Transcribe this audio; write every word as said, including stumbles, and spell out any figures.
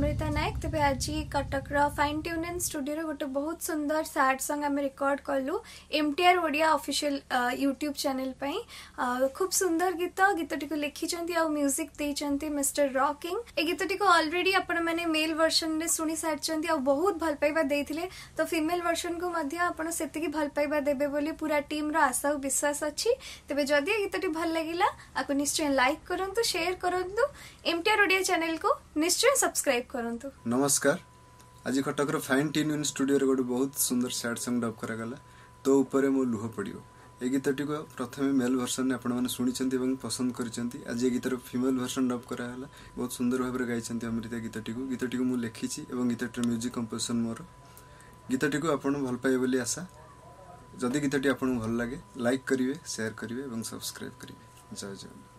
अमृता नायक। तेज आज Cuttack fine tune studio गोटे बहुत सुंदर सैड सॉन्ग आम रिकॉर्ड कलु MTR Odia official YouTube channel पर। खूब सुंदर गीत गीतटी को लिखिं आ म्यूजिक देते मिस्टर रॉकिंग। ए गीतटी को ऑलरेडी आपण मैंने मेल वर्जन में शुणी सारी बहुत भल पाइबा देथिले, तो फीमेल वर्जन को आपण से भल पाइबा देबे बोली पूरा टीम रो आशा और विश्वास अच्छी। तेज जदि गीतटी भल लगिला आपको निश्चय लाइक करंतु, शेयर करंतु, एमटीआर ओडिया चैनल को निश्चय सब्सक्राइब करंतु। नमस्कार। आज कटक फाइन ट्यून स्टूडियो गोटे बहुत सुंदर सैड सॉन्ग डब करागला तो ऊपर मो लुह पड़ो। ए गीतटी को प्रथम मेल वर्सन आपने शुणी पसंद करिसेंती। आज ये गीतर फीमेल वर्सन डब करागला बहुत सुंदर भाव में गाई अमृता गीतटी को। गीतटी को मुझे लिखी और गीतटी म्यूजिक कंपोजिशन मोर। गीतटी को आपन भल पाए बोली आशा। जदि गीतटी आपन भल लगे लाइक करिवे, शेयर करिवे और सब्सक्राइब करिवे। जय जय।